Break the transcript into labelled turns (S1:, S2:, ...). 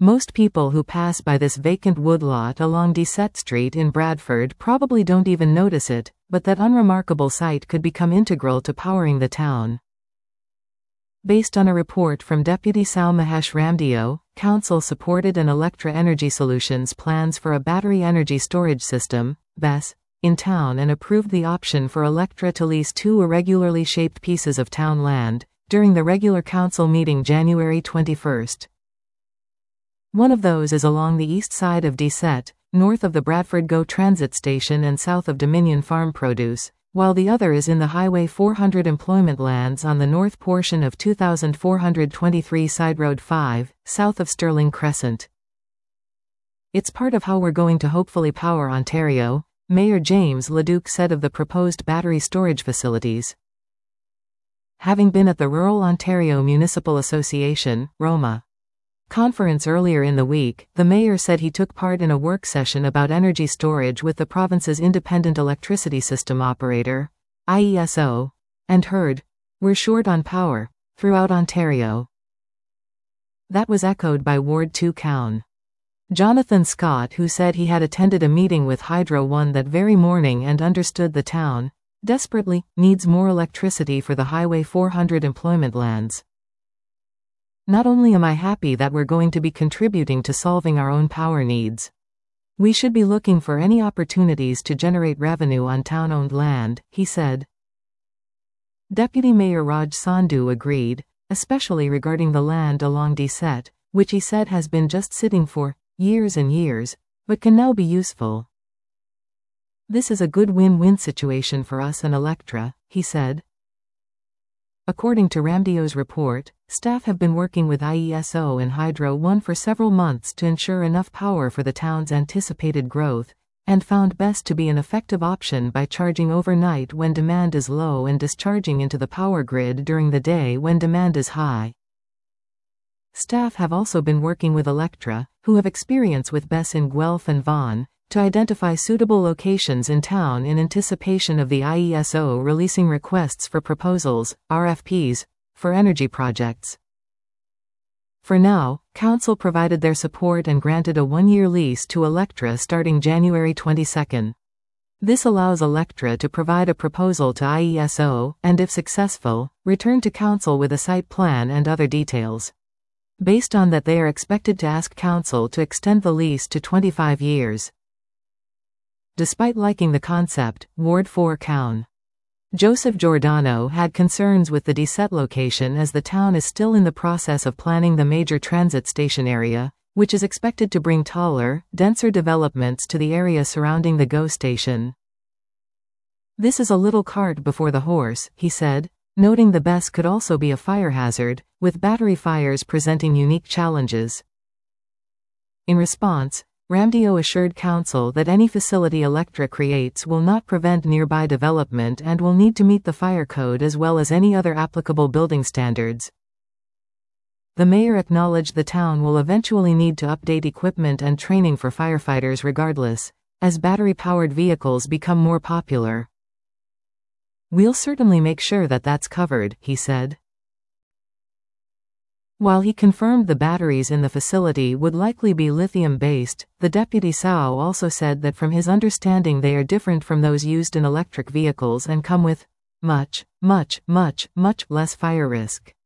S1: Most people who pass by this vacant woodlot along Deset Street in Bradford probably don't even notice it, but that unremarkable site could become integral to powering the town. Based on a report from Deputy Sal Mahesh Ramdeo, Council supported an Electra Energy Solutions plans for a battery energy storage system, BESS, in town and approved the option for Electra to lease 2 irregularly shaped pieces of town land, during the regular council meeting January 21. One of those is along the east side of Deset, north of the Bradford GO transit station and south of Dominion Farm Produce, while the other is in the Highway 400 employment lands on the north portion of 2423 Side Road 5, south of Stirling Crescent. It's part of how we're going to hopefully power Ontario, Mayor James LeDuc said of the proposed battery storage facilities. Having been at the Rural Ontario Municipal Association, ROMA, conference earlier in the week, the mayor said he took part in a work session about energy storage with the province's Independent Electricity System Operator, IESO, and heard, "We're short on power," throughout Ontario. That was echoed by Ward 2 Coun. Jonathan Scott, who said he had attended a meeting with Hydro One that very morning and understood the town desperately needs more electricity for the Highway 400 employment lands. Not only am I happy that we're going to be contributing to solving our own power needs, we should be looking for any opportunities to generate revenue on town-owned land, he said. Deputy Mayor Raj Sandhu agreed, especially regarding the land along Deset, which he said has been just sitting for years and years, but can now be useful. This is a good win-win situation for us and Electra, he said. According to Ramdeo's report, staff have been working with IESO and Hydro One for several months to ensure enough power for the town's anticipated growth, and found best to be an effective option by charging overnight when demand is low and discharging into the power grid during the day when demand is high. Staff have also been working with Electra, who have experience with BESS in Guelph and Vaughan, to identify suitable locations in town in anticipation of the IESO releasing requests for proposals, RFPs, for energy projects. For now, Council provided their support and granted a 1-year lease to Electra starting January 22. This allows Electra to provide a proposal to IESO and, if successful, return to Council with a site plan and other details. Based on that, they are expected to ask Council to extend the lease to 25 years. Despite liking the concept, Ward 4 Coun. Joseph Giordano had concerns with the Deset location as the town is still in the process of planning the major transit station area, which is expected to bring taller, denser developments to the area surrounding the GO station. This is a little cart before the horse, he said, noting the BESS could also be a fire hazard, with battery fires presenting unique challenges. In response, Ramdeo assured Council that any facility Electra creates will not prevent nearby development and will need to meet the fire code as well as any other applicable building standards. The mayor acknowledged the town will eventually need to update equipment and training for firefighters regardless, as battery-powered vehicles become more popular. "We'll certainly make sure that that's covered," he said. While he confirmed the batteries in the facility would likely be lithium-based, the Deputy Sao also said that from his understanding they are different from those used in electric vehicles and come with much less fire risk.